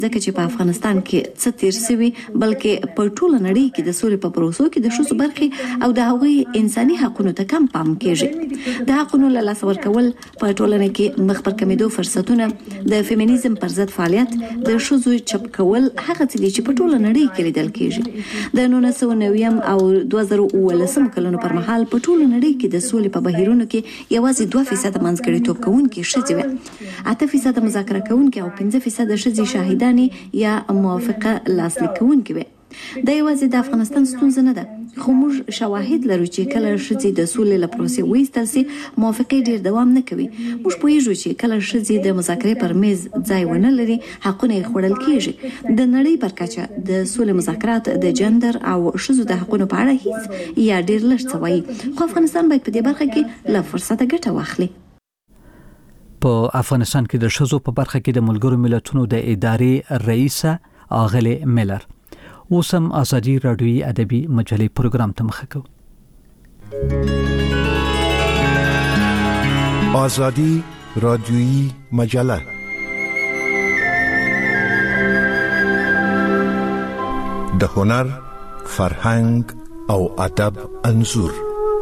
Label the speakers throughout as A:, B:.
A: ځکه چې په افغانستان کې څه تیر شوی بلکې په ټوله نړۍ کې د سولې په پروسو کې د ښځو برخې او د هغوی انساني حقوقو ته کم پام کیږي. د حقوقو له لاسه ورکول په ټولنه کې مخ پر کمیدو فرصتونه، د فيمينيزم پر ضد فعالیت، د ښځو چپ کول هغه څه دي چې په ټوله نړۍ کې لیدل کیږي. د 1990 او 2019 کلونو پر مهال په ټوله نړۍ کې د سولې په بهیرونو کې یوازې 2% منځګړیتوب کوونکي ښځې وې، 8% مذاکره کوونکي او 5% ښځې شاهدانې یا موافقه لاسلیک کوونکي وې. دا یوازې د افغانستان ستونزه نه ده، خو موږ شواهد لرو چې کله ښځې د سولې له پروسې وایستل سي موافقه ډیر دوام نه کوي. موږ پوهیږو چې کله ښځې د مذاکرې پر میز ځای ونه لري حقونه یې خوړل کیږي. د نړۍ پر کچه د سولې مذاکرات د جندر او ښځو د حقونو په اړه هیڅ یا ډیر لږ څه وایي، خو افغانستان باید په دې برخه کې له فرصته ګټه واخلي.
B: په افغانستان کې د ښځو په برخه کې د ملګرو ملتونو د ادارې رئیسه اغلې میلر اوسم ازادي رادیوي ادبي مجلې پروګرام ته مخه کوي.
C: ازادي رادیوي مجله د هنر، فرهنګ او ادب انځور.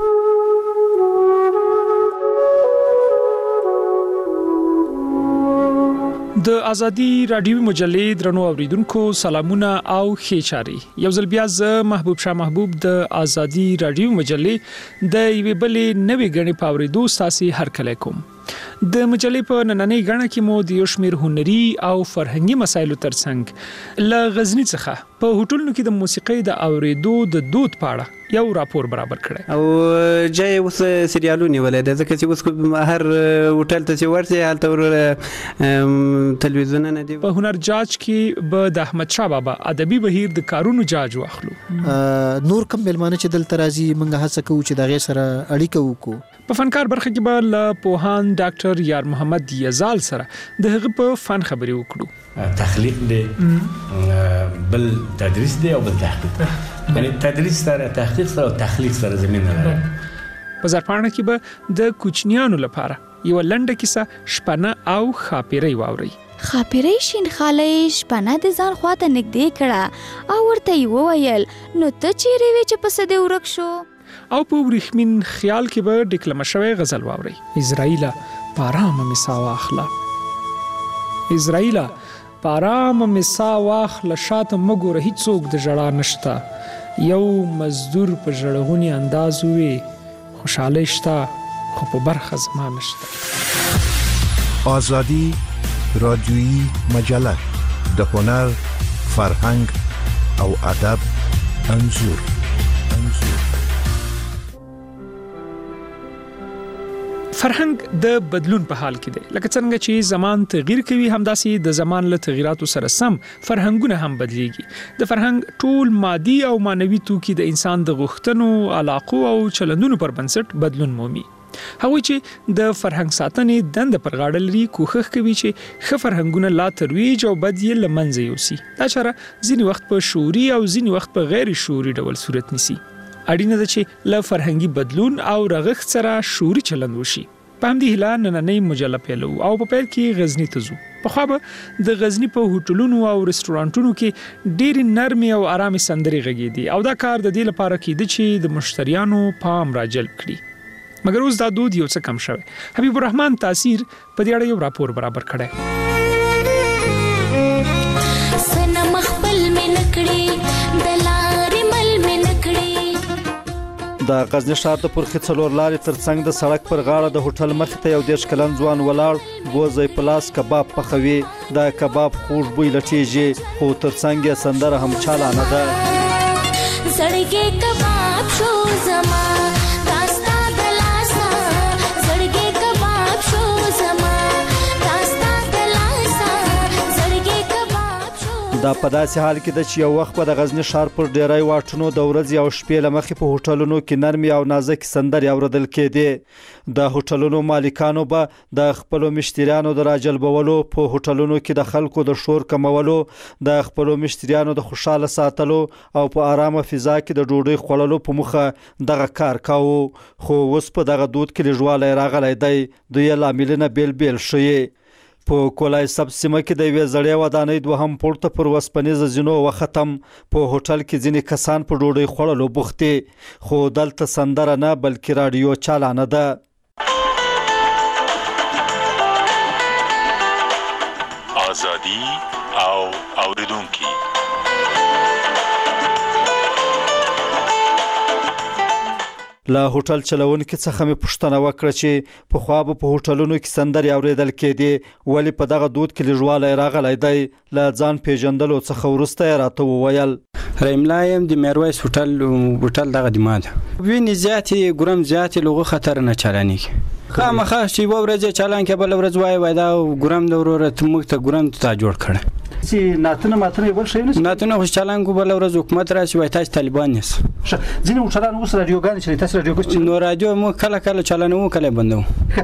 D: د ازادي رادیوي مجلې درنو اوریدونکو سلامونه او ښه چاري. یو ځل بیا زه محبوب شاه محبوب د ازادي رادیوي مجلې د یوې بلې نوې غړي پاوریدو ساسي هر کله کوم. د مجلې په نننۍ غړه کې مو د یو شمېر هنري او فرهنګي مسایلو ترڅنګ له غزنی څخه په هوټلونو کې د موسیقۍ د اوریدو د دود پاړه یو راپور برابر کړی
E: او جای اوس سریالونه ولې د ځکه چې اوس هر هوټل ته چې ورته حالت ور تلویزیون نه دی.
D: په هنر جاج کې به د احمد شاه بابا ادبي بهیر د کارونو جاج واخلو.
F: نور کوم ملمانه چې دلته راځي موږ هڅه کوو چې دغه سره اړیکه وکړو.
D: په فنکار برخه کې به له پوهان ډاکټر یار محمد یزال سره د هغه په فن خبرې وکړو.
G: تخلیق دی، بل تدریس دی او بل تحقیق. یعنی تدریس سره تحقیق سره او تخلیق سره زمينه لري.
D: په زرپاڼه کې به د کوچنیانو لپاره یو لنډه کیسه شپنه او خاپیري واوري.
H: خاپیري شین خالې شپنه د ځان خواته نږدې کړه او ورته یې وویل نو ته چیرې وې چې پس دې ورک شو.
D: او په ورېښمین خیال کې به ډیکلمه شوی غزل واوري. اسرائیل پارام مسا واخله، اسرائیل پارام مسا واخله، شاته مګوره هیڅوک د ژړا نشته، یو مزدور په ژړغوني انداز وي، خوشاله شته خو په برخه زما نشته.
C: ازادي رادیوي مجله د هنر، فرهنګ او ادب انځور.
D: فرهنګ د بدلون په حال کې دی. لکه څنګه چې زمان تغییر کوي همداسې د زمان له تغیراتو سره سم فرهنګونه هم بدلیږي. د فرهنګ ټول مادي او مانوي توکي د انسان د غوښتنو، علاقو او چلندونو پر بنسټ بدلون مومي. هغوی چې د فرهنګ ساتنې دنده پر غاړه لري کوښښ کوي چې ښه فرهنګونه لا ترویج او بد یې له منځه یوسي. دا چاره ځینې وخت په شعوري او ځینې وخت په غیر شعوري ډول صورت نیسي. اړینه ده چې له فرهنګي بدلون او رغښت سره شعوري چلند وشي. په همدې هیله نننۍ مجله پیلو او په پیل کې غزنی ته ځو. پخوا به د غزنی په هوټلونو او رستورانټونو کې ډېرې نرمې او آرامې سندرې غږېدې او دا کار د دې لپاره کېده چې د مشتریانو پام راجلب کړي. مګر اوس دا دود یو څه کم شوی. حبیب الرحمن تاثیر په دې اړه یو راپور برابر کړی.
I: سنم خپل مې نکړي د لارې مل مې نکړي.
J: د غزنی ښار د پرخې څلور لارې ترڅنګ د سړک پر غاړه د هوټل مخې ته یو 10 کلن ځوان ولاړ بوزي پلاس کباب پخوي. د کباب خوږ بوی لټیږي خو ترڅنګ یې سندره هم چالانه ده.
I: زړګي کباب شو زما
J: دا په داسې حال کې ده چې یو وخت په د غزنی ښار پر ډیری واټونو د ورځې او شپې له مخې په هوټلونو کې نرمې او نازک سندرې اورېدل کېدې. د هوټلونو مالکانو به د خپلو مشتریانو د راجلبولو، په هوټلونو کې د خلکو د شور کمولو، د خپلو مشتریانو د خوشاله ساتلو او په آرامه فضا کې د ډوډۍ خوړلو په موخه دغه کار کاوه. خو اوس په دغه دود کې لږوالی راغلی دی. دوی یې لاملونه بیل بیل ښیي. په کولای سب سیمه کې د یوې زړې ودانۍ دوهم پورته پر وسپنیز زینو وختم په هوټل کې ځینې کسان په ډوډۍ خوړلو بوخت دي خو دلته سندره نه بلکې رادیو چالانه ده.
K: آزادي او اوریدونکي
J: له هوټل چلونکو څخه مې پوښتنه وکړه چې په خو په هوټلونو کې سندرې اوریدل کېدې ولی په دغه دود کې لږوالی راغلی دی. له ځان پیژندلو څخه وروسته یې راته وویل
E: رحیم الله یم د میرویس هوټل دغه د ما ده وینې زیاتې ګرم زیاتې لغو خطر نه چالانېږي خامخا چې یوه ورځ یې چالان کړه بله ورځ وایي دا ګرم د وروره موږ ته ګرم تا جوړ کړه
J: چې ناتونه ماتونه بل شي نه
E: ناتونه خو چالان کو بل ورځ حکومت راشي وای تاسو طالبان یې
J: ځینې هوټلان اوس رادیوګان چې تاسو رادیو کوم
E: نو رادیو مو کله کله چالانو کله بندو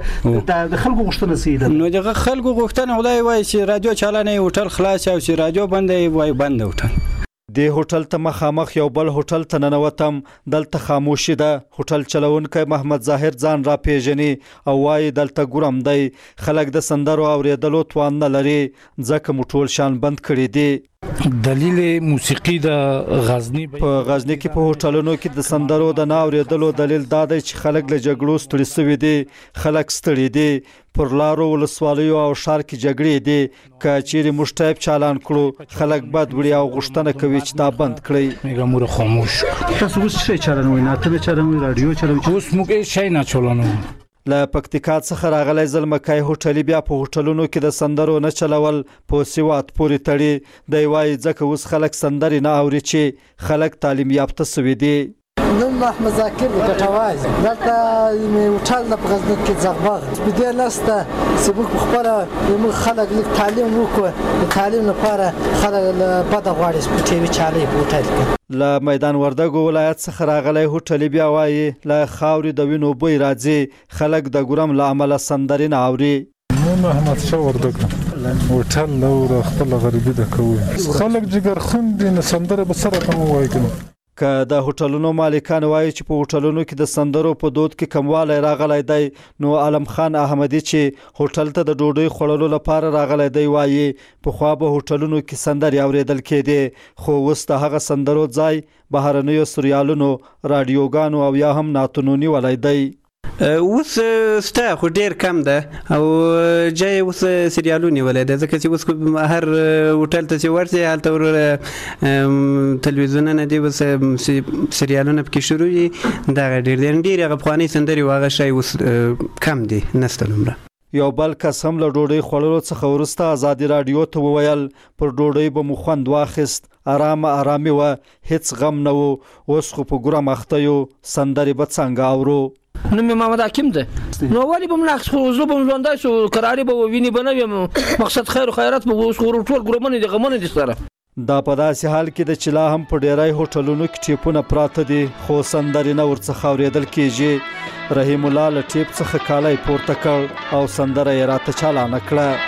J: د خلکو غوښتنه سیده
E: نو دغه خلکو غوښتنه خدای وای چې رادیو چالانې هوټل خلاص او چې رادیو بندې وای بند هوټل
J: د هوټل ته مخامخ یو بل هوټل ته ننوتم دلته خاموشي ده. هوټل چلونکی محمد ظاهر ځان را پیژني او وایي دلته ګرم دی خلک د سندرو اوریدلو توان نه لري ځکه مو ټول شان بند کړي دي.
L: دلیل موسیقي د غزنی
J: په غزنی کې په هوټلونو کې د سندرو د نه اوریدلو دلیل دا دی چې خلک له جګړو ستړي شوي دي خلک ستړي دي پر لارو ولسوالیو او ښار کې جګړې دي که چیرې موږ ټایپ چالان کړو خلک بد وړي او غوښتنه کوي چې دا بند کړئ.
L: میگم مور خاموش
J: تاسو اوس څه چالانوي ناتونه چالانوي رادیو چالانوي
L: اوس موږ شي نه چالانو.
J: له پکتیکا څخه راغلی زلمکای هوټلي بیا په هوټلونو کې د سندرو نه چلول په سیوات پورې تړي دی وایي ځکه اوس خلک سندرې نه اوري چې خلک تعلیم یافته سوي دي.
M: نن احمد ذاکر ګټواز دلته هوټل د غزنی کې زغبغ بده لسته سبق خبره موږ خلک لیک تعلیم وکړو د تعلیم لپاره خلک بد غواړي په ټي وي چالي هوټل کې
J: له میدان وردګو ولایت څخه راغلی هوټلي بیا وایي له خاورې د وینو بوی راځي خلک د ګرم له امله سندرې نه اوري.
N: نن احمد شاه وردګ هوټل له خپل غریبي د کوي خلک جګر خوند نه سندره به سره کوم وایي
J: که د هوټلونو مالکان وایي چې په هوټلونو کې د سندرو په دود کې کموالی راغلی دی نو عالم خان احمدي چې هوټل ته د ډوډۍ خوړلو لپاره راغلی دی وایي پخوا به هوټلونو کې سندرې اوریدل کېدې خو اوس د هغه سندرو ځای بهرنیو سریالونو رادیوګانو او یا هم ناتونو نیولی دی.
E: اوس ستا خو ډیر کم ده او جای اوس سریالونه ولې ده ځکه چې اوس هر هوټل ته چې ورته هلته ور تلویزیونونه دی اوس سریالونه پکې شروع دي دا ډیر افغاني سندري واغه شي اوس کم دي نسته نمبر.
J: یو بل کس هم له ډوډۍ خوړلو څخه وروسته ازادي رادیو ته وویل پر ډوډۍ به مو خوند واخیست آرامي وه هیڅ غم نه و اوس خو په ګرم اخته یو سندرې به څنګه اورو.
O: نوم محمد حکیم ده نو ولی به ملاخ زو به ژوندای سو قراری به ویني بنوي مقصد خیر و خیرات به اوس ټول ګرمونه دي غمونه دي سره.
J: دا په داسې حال کې د چلا هم په ډیرای هوټلونو کې ټیپونه پراته دي خو سندرې نه ورڅخه اوریدل کېږي. رحیم الله له ټیپ څخه کالی پورته کړ او سندره یې راته چالانه کړه.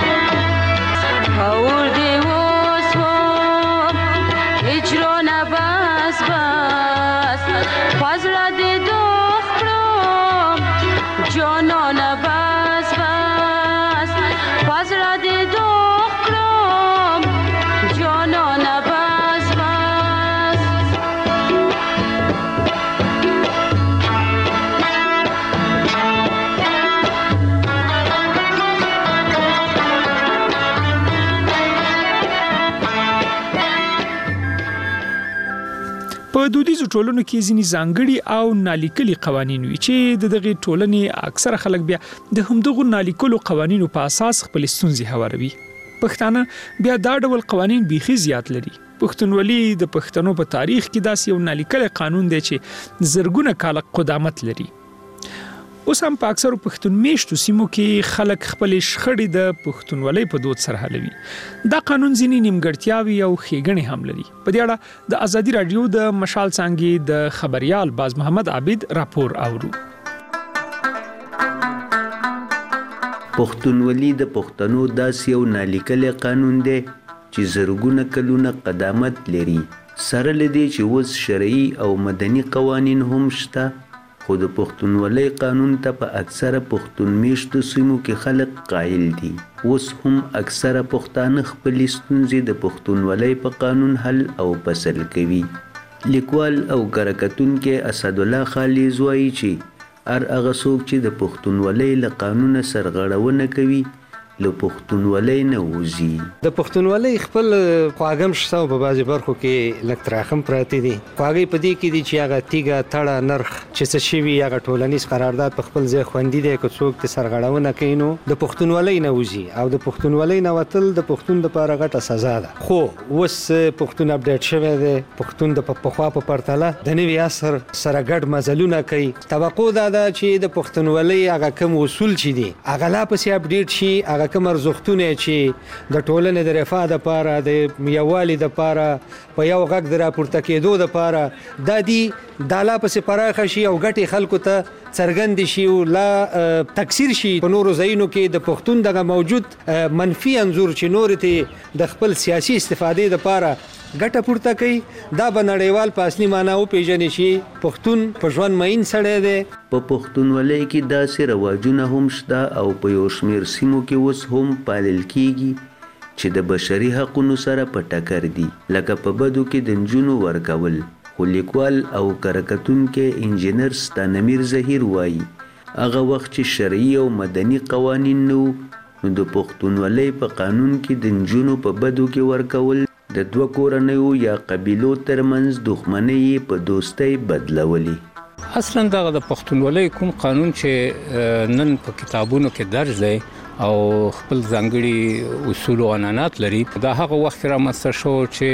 D: په دودیزو ټولنو کې ځینې ځانګړي او نالیکلي قوانین وي چې دغه ټولنې اکثره خلک بیا د همدغو نالیکلو قوانینو په اساس خپل ستونزې هواروي. پښتانه بیا دا ډول قوانین بیخي زیات لري. پښتونولي د پښتنو په تاریخ کې داسې یو نالیکلی قانون دی چې زرګونه کاله قدامت لري. اوس هم په اکثرو پښتون میشتو سیمو کې خلک خپلې شخړې د پښتونولۍ په دود سره حلوي. دا قانون ځینې نیمګړتیاوې او ښېګڼې هم لري. په دې اړه د ازادي راډیو د مشال څانګې د خبریال باز محمد عابد راپور اورو.
P: پښتونولي د پښتنو داسې یو نالیکلی قانون دی چې زرګونه کلونه قدامت لري. سره له دې چې اوس شرعي او مدني قوانین هم شته خو د پښتونولۍ قانون ته په اکثره پښتون میشتو سیمو کې خلک قایل دي. اوس هم اکثره پښتانه خپلې ستونزې د پښتونولۍ په قانون حل او فصل کوي. لیکوال او کارکتونکی اسدالله خالص وایي چې هر هغه څوک چې د پښتونولۍ له قانونه سرغړونه کوي له پښتونولۍ نه وځي.
Q: د پښتونولۍ خپل خواږم شته په بعضي برخو کې لږ تراخم پراته دي. خواږی په دې کې دي چې هغه تیګه تړه نرخ چې څه شي وي هغه ټولنیز قرارداد په خپل ځای خوندي دی که څوک ته سرغړونه کوي نو د پښتونولۍ نه وځي او د پښتونولۍ نه وتل د پښتون لپاره غټه سزا ده. خو اوس پښتون اپډیټ شوی دی. پښتون د پخوا په پرتله د نوي عصر سره ګډ مزلونه کوي. توقع ده چې د پښتونولۍ هغه کوم اصول چې دي هغه لا پسې اپډیټ شي. هغه کوم ارزښتونه چې د ټولنې د رفاه لپاره د یووالي لپاره په یو غږ د راپورته کېدو لپاره دا دي دا لا پسې پراخه شي او ګټې خلکو ته څرګند شي او لا تکثیر شي په نورو ځایونو کې د پښتون دغه موجود منفي انځور چې نور ته د خپل سیاسي استفادې لپاره ګټه پورته کوي دا به نړیوال په اصلي معنا وپېژني چې پښتون په ژوند مین سړی دی.
P: په پښتونولۍ کې داسې رواجونه هم شته او په یو شمېر سیمو کې اوس هم پالل کیږي چې د بشري حقونو سره په ټکر دي لکه په بدو کې د نجونو ورکول. خو لیکوال او کارکتونکی انجینر ستانمیر زهیر وایي هغه وخت چې شرعي او مدني قوانین نو د پښتونولۍ په قانون کې د نجونو په بدو کې ورکول د دوه کورنیو یا قبیلو ترمنځ دښمنۍ په دوستۍ بدلولي.
L: اصلا دغه د پښتونولۍ کوم قانون چې نن په کتابونو کې درج دی او خپل ځانګړي اصول او عنعنات لري دا هغه وخت رامنځته شو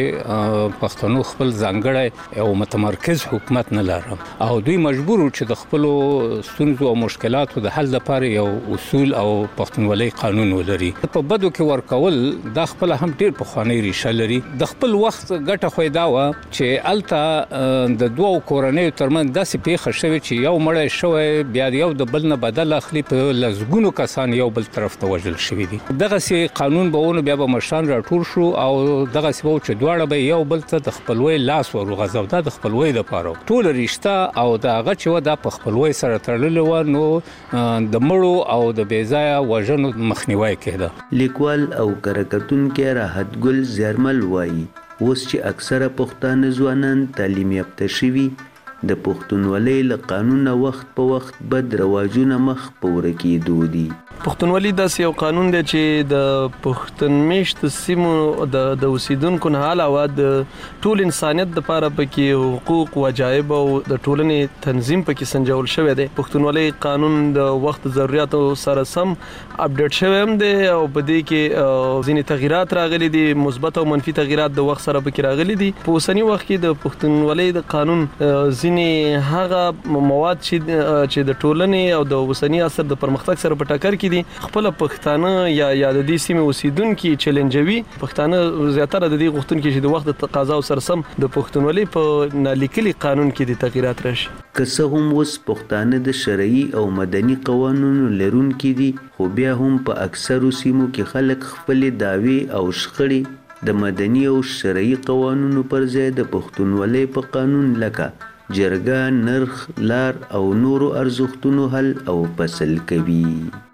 L: چې پښتنو خپل ځانګړی او متمرکز حکومت نه لرم او دوی مجبور چې د خپل ستونزو او مشکلاتو د حل لپاره یو اصول او پښتونولۍ قانون ولري. په بدو کې ورکول دا خپل هم ډیر پخوانی ریشه لري. د خپل وخت ګټه خو دا و چې الته د دوه کورنیو ترمنځ داسې پیښه شوې چې یو مړی شوی بیا یو د بل نه بدل اخلي په لزګونو کسان یو بل طرف ته وژل شوی دي. دغه سي قانون بهونه بیا به مشان راټول شو او دغه سي وو چې دواړه به یو بل ته د خپلوي لاس ورغځو د خپلوي د پاره ټول رښتا او دغه چې و د خپلوي سره تړل و نو د مړو او د بیځایا وژنو مخنیوي کېده.
P: لیکوال او کارکتونکی راحت ګل زیرمل وایي اوس چې اکثره پښتانه ځوانان تعلیم یافته شوي د پښتونولۍ له قانونه وخت په وخت بد رواجونه مخ په ورکېدو دي.
R: پښتونولي داسې یو قانون دی چې د پښتون میشت سیمو د اوسیدونکو نه علاوه د ټول انسانیت لپاره پکې حقوق وجایب او د ټولنې تنظیم پکې سنجول شوی دی. پښتونولي قانون د وخت ضرورتو سره سم اپډیټ شوی هم دی او په دې کې ځینې تغیرات راغلي دي مثبت او منفي تغیرات د وخت سره پکې راغلي دي. په اوسنی وخت کې د پښتونولي د قانون ځینې هغه مواد چې د ټولنې او د اوسنی عصر د پرمختګ سره په ټکر کې خپل پښتانه یا د دې سیمې اوسیدونکو چیلنجوي. پښتانه زیاتره د دې غوښتونکو چې د وخت د تقاضا سره سم د پښتونولۍ په نالیکلي قانون کې د تغیرات راشي.
P: که څه هم اوس پښتانه د شرعي او مدني قوانینو لرونکي دي خو بیا هم په اکثرو سیمو کې خلک خپل دعوی او شخړې د مدني او شرعي قوانینو پر ځای د پښتونولۍ په قانون لکه جرګه، نرخ، لار او نورو ارزښتونو حل او فصل کوي.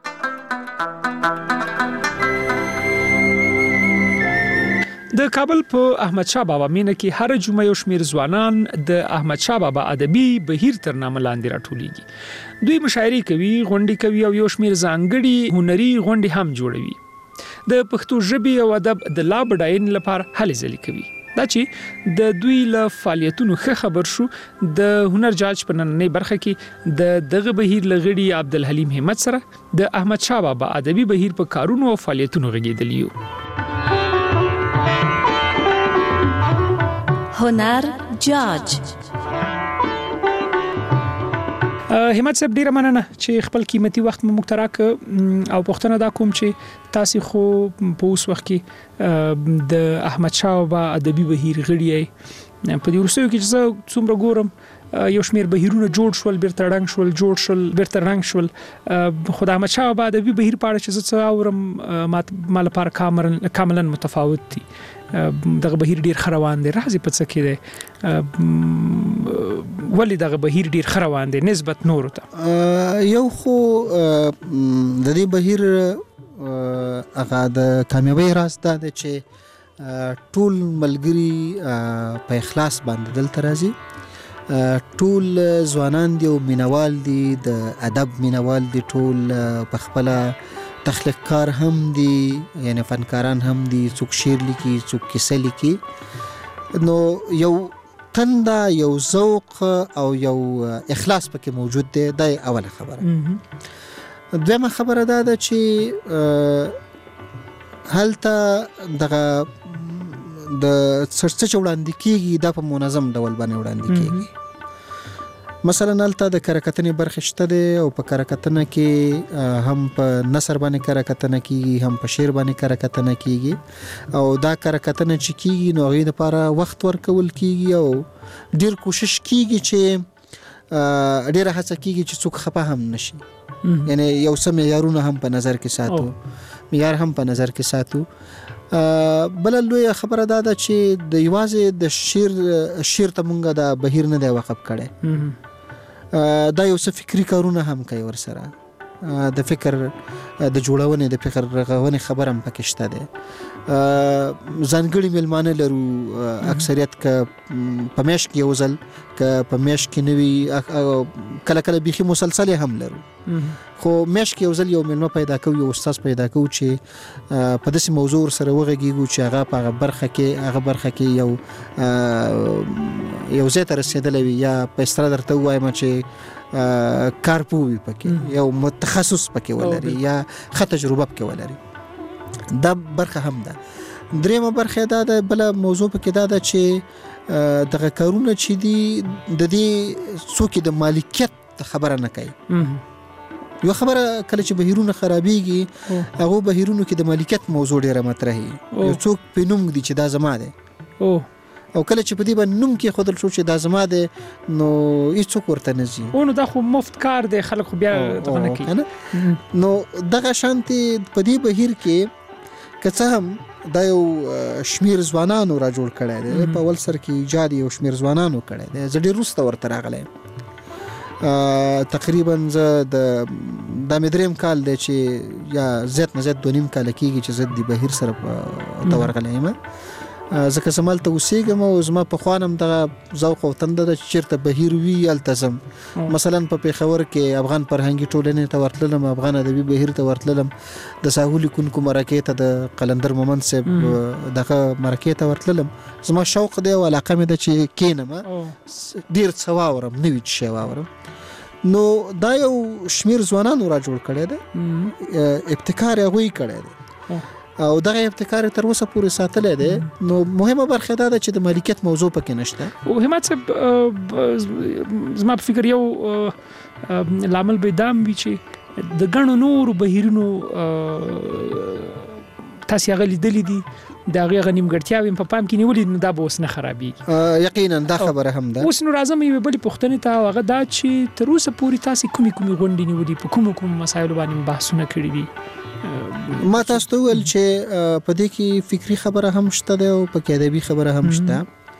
D: د کابل په احمد شاه بابا مینه کې هر جمعه یو شمیر ځوانان د احمد شاه بابا ادبي بهیر تر نامه لاندې راټولېږي. دوی مشاعرې کوي، غونډې کوي او یو شمیر ځانګړي هنري غونډې هم جوړوي. د پښتو ژبې او ادب د لا بډاینې لپاره هلې ځلې کوي. دا چې د دوی له فعالیتونو ښه خبر شو د هنر جاج په نننۍ برخه کې د دغه بهیر لغړي عبدالحلیم همت سره د احمد شاه بابا ادبي بهیر په کارونو او فعالیتونو غږیدلی یو.
A: هنر جاج
D: همت صاحب ډیره مننه چې خپل قیمتي وخت مو مختراک او پښتنه دا کوم چې تاسو خو په اوس وخت کې د احمد شاه بابا ادبي بهیر غړي په دې ورسېو کې چې څومره ګورم یو شمیر بهیرونه جوړ شول بیرته رنګ شول خدای احمد شاه بابا ادبي بهیر په اړه چې څه اورم مال لپاره کاملا متفاوت دي. دغه بهیر ډیر خروان دي راځي په څه کې دی ولې دغه بهیر ډیر خروان دي نسبت نور ته
F: یو خو د دې بهیر هغه د کامیابی راز دا دی چې ټول ملګری په اخلاص باندې دلته راځي ټول ځوانان دي او مینوال دي د ادب مینوال دي ټول په خپل تخلیق کار هم دي یعنی فنکاران هم دي څوک شعر لیکي څوک کیسه لیکي نو یو تنده یو ذوق او یو اخلاص پکې موجود دی دا اوله خبره دویمه خبره دا ده چې هلته دغه د څه وړاندې کیږي دا په منظم ډول باندې وړاندې کیږي مثلا هلته د کرکتنې برخه شته ده او په کرکتنه کې هم په نثر باندې کرکتنه کیږي هم په شعر باندې کرکتنه کیږي او دا کرکتنه چې کیږي نو غوښتل لپاره وخت ورکول کیږي او ډیر کوشش کیږي چې ډیره هڅه کیږي چې څوک خپه هم نشي یعنی یو سم معیارونه هم په نظر کې ساتو معیار هم په نظر کې ساتو بل لوی خبره دا ده چې د یوازې د شعر ته مونږه د بهیر نه دی وقف کړي دا یو څه فکری کارونه هم کوي ورسره د فکر د جوړونې د فکر رغونې خبره هم پکې شته ده ځانګړي ملمانه لرو اکثریت ک په میش کې یو ځل ک په میش کې نوي کله کله بيخي مسلسل هم لرو خو میش کې یو ځل یو ملما پیدا کوي یو استاد پیدا کوي چې په داسې موضوع سره وغږیږي چې هغه په برخه کې یو ځای ته رسیدلی وي یا په استرا درته وایم چې کارپوي پکې یو متخصص پکې ولري یا ښه تجربه پکې ولري دا برخه هم ده دریمه برخه دا ده بل موضوع پکې دا ده چې دغه کارونه چې دي د دې څوک د مالکیت خبره نه کوي یو خبره کله چې بهیرونه خرابېږي هغه بهیرونو کې د مالکیت موضوع ډیره مطرحي یو څوک په نوم دي چې دا زما ده او کله چې په دې باندې نوم کې خودل شو چې دا زما ده نو هیڅ ورته نه ځي
D: نو دا خو مفت کار دی خلک خو بیا دغه نه کوي
F: نو دغه شانتي په دې بهیر کې که هم دا یو شمیر ځوانانو را جوړ کړی دی په اول سر کې ایجاد یو شمیر ځوانانو کړی دی زه ډېر وروسته ورته راغلی تقریبا زه د دریم کال دی چې یا زیات نه زیات 2.5 کال کېږي چې زه د بهیر سره ته ورغلی یم ځکه زه مالته اوسېږم او زما پخوانم دغه ذوق او تنده ده چې چېرته بهیر وي هلته ځم مثلا په پېښور کې افغان فرهنګي ټولنې ته ورتللم افغان ادبي بهیر ته ورتللم د ساهو لیکونکو مرکې ته د قلندر مومند صاحب دغه مرکې ته ورتللم زما شوق دی او علاقه مې ده چې کینم ډېر څه واورم نوي شی واورم نو دا یو شمیر ځوانانو را جوړ کړی دی ابتکار یې هغوی کړی دی او دغه ابتکار تر اوسه پورې ساتلی دی نو مهمه برخه دا ده چې د مالکیت موضوع پکې نشته
D: او همت صاحب زما په فکر یو لامل به دام وي چې د ګڼو نورو بهیرونو تاسو هغه لیدلې دي دا هغه نیمګړتیاوې په پام کې نیولې نو دا به اوس نه خرابېږي
F: یقینا دا خبره هم ده
D: اوس نو راځم یوې بلې پوښتنې ته هغه دا چې تر اوسه پورې تاسو کومې غونډې نیولې په کومو مسایلو باندې بحثونه کړي دي
F: ما تاسو ته ویل چې په دې کې فکری خبره هم شته ده او په ادبي خبره هم شته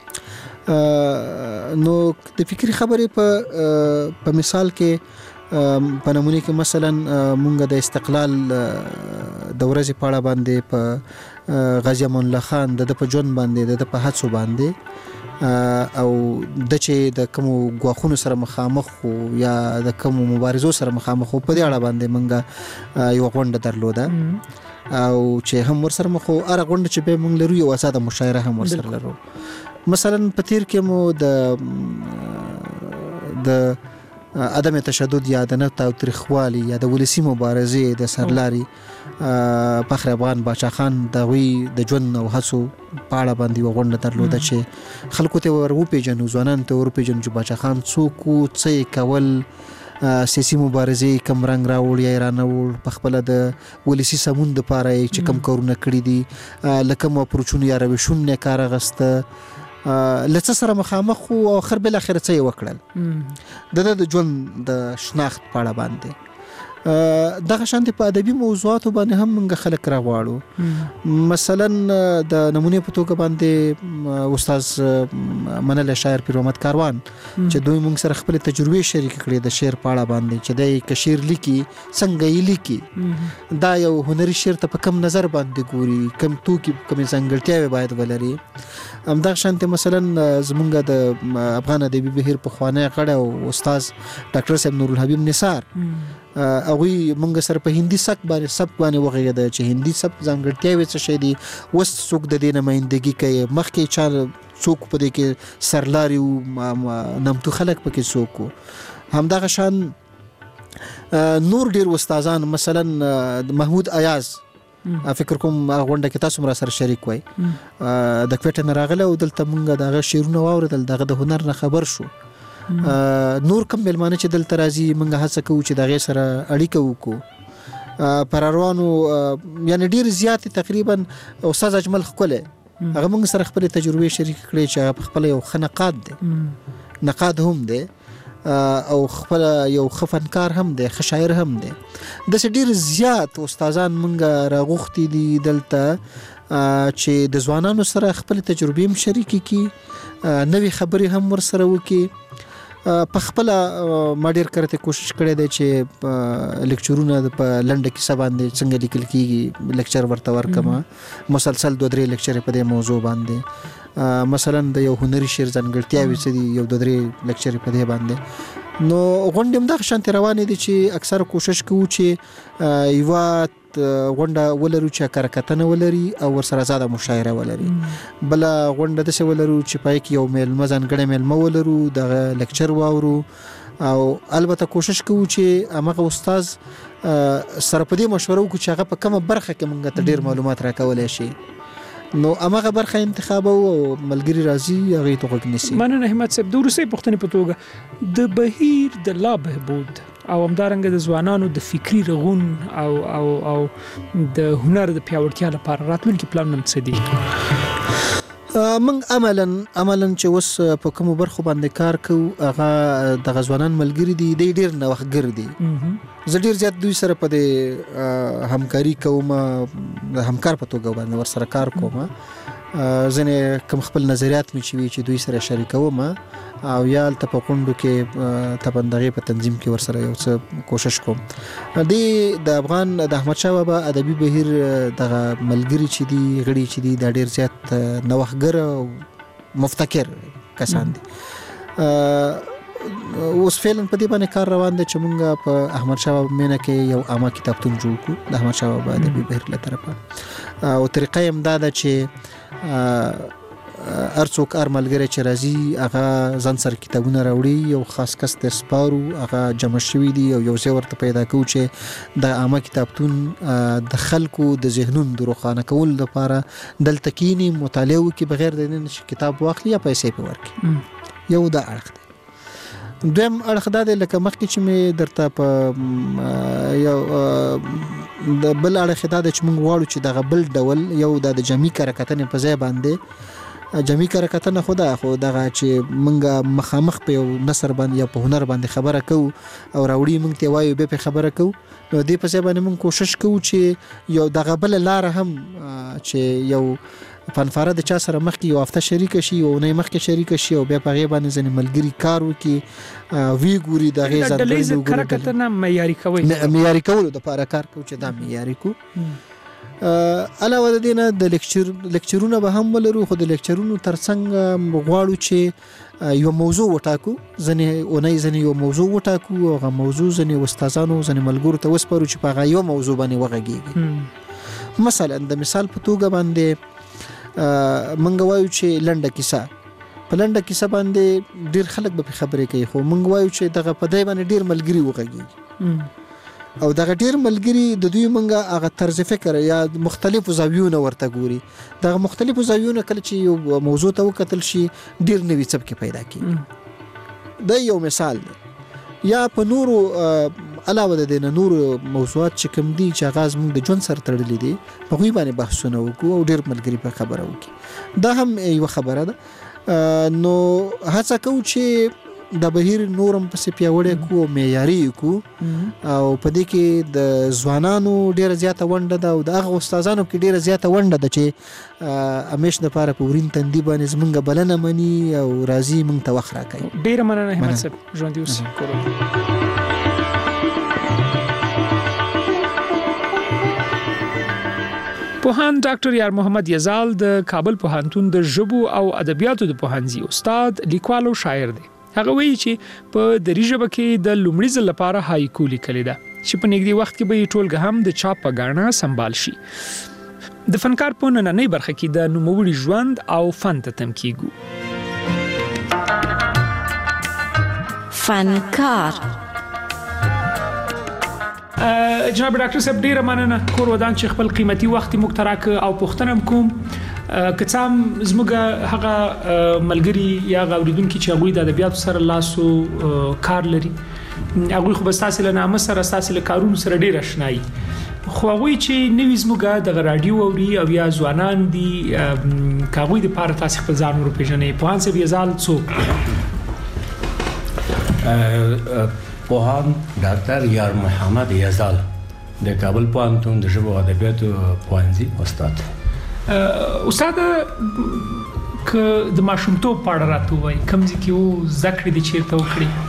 F: نو د فکری خبرې په مثال کې په نمونه کې مثلا مونږ د استقلال د ورځې په اړه باندې په غازی امان الله خان د په ژوند باندې د په هڅو باندې او د چې د کوم غواخونو سره مخامخ یا د کوم مبارزو سره مخامخ په دې اړه باندې مونږ یو غونډه درلوده او چې هم ورسره مخ اره غونډه چې به مونږ لرو یو اساده مشاعره هم ورسره لرو مثلا په تیر کې مو د عدم تشدد یا د نه تاوتریخوالي یا د ولسی مبارزې د سرلاري فخر افغان باچا خان د ژوند او هڅو په اړه باندې وغونډه درلوده چې خلکو ته ورپېژنو ځوانان ته ورپېژنو چې باچا خان څوک څه کول سیاسي مبارزې کم رنگ راوړ یا رانوړ په خپل د ولسی سمون د پاره چې کم کارونه کړی دي لکه مو پروچون یا روشونه کار غسته لڅ سره مخامخ او اخر بل اخر څه وکړل د ژوند د شناخت په اړه باندې دغه شانتي په ادبي موضوعاتو باندې هم موږ خلک راغواړو. مثلا د نمونه په توګه باندې استاد منل شاعر پیر محمد کاروان چې دوی موږ سره خپل تجربې شریک کړې د شعر په اړه باندې چې د کشیر لیکي څنګه یې لیکي، دا یو هنري شعر ته په کم نظر باندې ګوري، کم توکي کم ځانګړتیاوې باید ولري. همدغه شانتي مثلا زمونږ د افغان ادبي بهیر په خوانه غړ او استاد ډاکټر صاحب نور الحبیب نثار هغه موږ سره په هندي سبک باندې وغږېده چې هندي سبک ځانګړتیاوې څه شي دي، وس څوک د دې نمائندګي کوي، مخکې چا څوک په دې کې سرلاري او نمتو خلک پکې څوک. همدغه شان نور ډیر استادان مثلا محمود ایاز فکر کوم غونډه کې تاسو مرا سره شریک وای، د کوټه نه راغله او دلته مونږ دغه شعرونه واوریدل، دغه د هنر نه خبر شو. نور کوم ملمانه چې دلته راځي مونږ هڅه کوو چې دغه سره اړیکه وکړو. پر روانو یعنی ډیر زیات تقریبا استاد اجمل خپله هغه مونږ سره خپل تجربې شریک کړې چې خپل یو خنقاد دی، نقاد هم دی او خپل یو خفنکار هم دی، خشاعر هم دی. د ډیر زیات استادان مونږ راغوختي دي دلته چې د ځوانانو سره خپل تجربې هم شریک کړي، نوې خبرې هم ور سره وکړي. په خپل ما ډیر کرته کوشش کړې ده چې لیکچرونه په لنډه کې سباندې څنګه لیکل کیږي لیکچر ورته ورکما، مسلسل 2-3 لیکچر په دې موضوع باندې، مثلا د یو هنري شعر ځانګړتیاوې څه دي، یو 2-3 لیکچر په دې باندې. نو غونډه مده شانت روانې دي چې اکثر کوشش کوو چې یو غونډه ولرو چې کارکتنه ولري او ورسره زاده مشاعره ولري، بل غونډه د څه ولرو چې پای کې یو میل مزان غړې میل مو ولرو د لیکچر واورو، او البته کوشش کوو چې هغه استاد سره په دې مشوره وکړو چې هغه په کومه برخه کې موږ ته ډیر معلومات راکولای شي. نو هغه برخه انتخاب او ملګری راځي هغه ته وګنيسي.
D: مننه احمد صاحب. د روسي پښتنې په توګه د بهیر د لا بهبود او همدارنګه د ځوانانو د فکری رغون او د هنر د پیاوړتیا لپاره راتلونکي پلانونه څه دي؟
F: من عملاً چې اوس په کوم برخو باندې کار کوو هغه د غزوانان ملګری دي، د ډیر نوښتګر دي. زه ډیر زیات دوی سره په همکاري کوم، همکار په توګه باندې ور سره کار کوم. ځنه کوم خپل نظریات می چې دوی سره شریکوم او یا په کوندو کې تبندغه په تنظیم کې ور سره یو څه کوشش کوم. د افغان د احمد شاه بابا ادبي بهیر د ملګری چې دی غړي چې دی د ډیر زیات نوښتګر او مفتکر کسان دي. اوس فعلا په دې باندې کار روان دی چې موږ په احمد شاه بابا مینه کې یو عامه کتابتون جوړ کړو د احمد شاه بابا ادبي بهیر له طرفه، او طریقه یې دا ده چې ارڅوک ارملګری چې راځي هغه ځان سره کتابونه راوړي، یو خاص کس د سپارو هغه جمع شوی دی او یو ځای ورته پیدا کوو چې د عامه کتابتون د خلکو د ذهنونو د روښانه کولو لپاره دلته کینی مطالعه وکړي بغیر د دې چې کتاب واخلي یا پیسې په ورکړي. یو دا اړخ دی. دویم اړخ دا دی لکه مخکې چې مې درته په یو د بل اړخ دا دی چې موږ غواړو چې دغه بل ډول یو د جمعي کارکتنې په ځای باندې جمعي کارکتنه خو دغه چې موږ مخامخ په یو نثر باندې یا په هنر باندې خبره کوو او راوړي موږ ته وایو به په خبره کوو، نو دې په ځای باندې موږ کوشش کوو چې یو دغه بل لار هم چې یو فنفاره د چا سره مخکې یو هفته شریک شي او نه مخکې شریک شي او بیا په غي باندې ځنې ملګری کار وکي وی ګوري د غي ځان له
D: کارکتنه معیاري کوي،
F: معیاري کول د لپاره کار کوي چې دا معیاري کو. علاوه د دینه د لیکچرونه به هم ولرو، خو د لیکچرونو ترڅنګ غواړو چې یو موضوع وټاکو، ځنې یو موضوع وټاکو او هغه موضوع ځنې استادانو ځنې ملګرو ته وسپارو چې په هغه یو موضوع باندې وغږیږي. مثلا د مثال په توګه باندې منګ وایو چې لنډه کیسه په لنډه کیسه باندې ډیر خلک به خبرې کوي، خو منګ وایو چې دغه په دای باندې ډیر ملګری وغږیږي او دغه ډیر ملګری د دوی منګه هغه طرز فکر یا مختلفو زاویونه ورته ګوري. دغه مختلفو زاویونه کله چې یو موضوع ته وکتل شي ډیر نوې څپکې پیدا کیږي. دا یو مثال دی. یا په نورو علاوه د دې نورو موضوعات چې کوم دي چې غاز موږ د ژوند سره تړلې دي په غوي باندې بحثونه وکړو او ډیر ملګری په خبره وکړي. دا هم یو خبره ده. نو هڅه کوو چې د بهیر نورم پسې پیاوړی کو او معیاري کو او په دې کې د ځوانانو ډیره زیاته ونډه ده او د هغه استادانو کې ډیره زیاته ونډه ده چې همیش د پاره په ورین تندي باندې زمونږ بلنه مني او راځي مونږ ته وخت راکوي.
D: ډیره مننه همت صاحب ژوندي اوسئ. پوهاند ډاکټر یار محمد یزال د کابل پوهنتون د ژبو او ادبیاتو د پوهنځي استاد، لیکوال او شاعر دی. هغه وایي چې په دری ژبه کې د لومړي ځل لپاره هایکو لیکل ده چې په نږدې وخت کې به ټولګه هم د چاپ په غاڼه سمبال شي. د فنکار په نننۍ برخه کې د نوموړي ژوند او فن ته تم کیږو.
A: فنکار
D: جناب ډاکټر صاحب ډیره مننه کور ودان چې خپل قیمتي وخت موږ تراک او پوښتنه کوم که څام زموږ هغه ملګری یا غوړیدونکو چې هغه د ادبیاتو سره لاسو کار لري هغه خو بستاسه له نامه سره استاسه له کارونو سره ډیر آشنایی خو هغه چې نوې زموږ د رادیو اوري او یا ځوانان دي کاوی د پاره تاسو خپل ځان ور پیژنې په هانسه یزال څوک
G: پوهاند ډاکټر یار محمد یزال د کابل پوهنتون د ژبو او ادبیاتو پوهنځي استاد.
D: استاد ک د ماشومتوب په اړه راته وایي کوم ځکه یو ذکر دي چیرته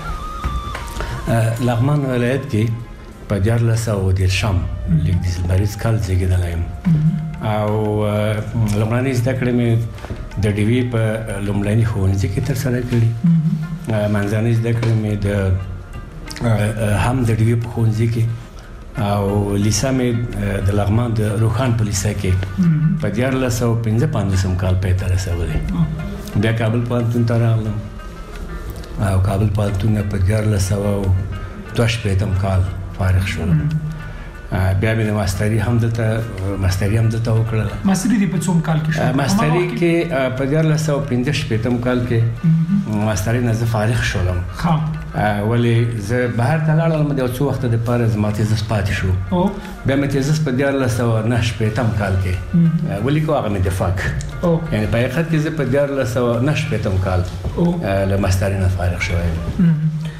D: وکړي؟
G: لغمان ولایت کې په 1410 لیک د مریض کال زیږیدلم او لومړنۍ زده کړې مې د ډیوی په لومړنۍ ښوونځي کې تر سره کړې. منځنۍ زده کړې مې د هم د ډیوی په ښوونځي کې او لیسا مې د لغمان د روخان په لیسا کې په 1455 کال پای ته رسولې. بیا کابل پوهنتون ته راغلم او کابل پوهنتون په 1482 کال فارغ شوم. بیا مې ماستری هم دلته وکړل.
D: ماستری دې په څوم کال کې شو؟
G: ماستری کې په 1455 کال کې ماستری نه زه فارغ شولم. ولی زه بهر ته لاړم د څو وخت د پاره زما تیزس پاتې شو. بیا مې تیزس په 1489 کال کې ولی کو هغه مې دفاق یعنی په حقیقت کې زه په 1489 کال له ماستری نه فارغ شوم.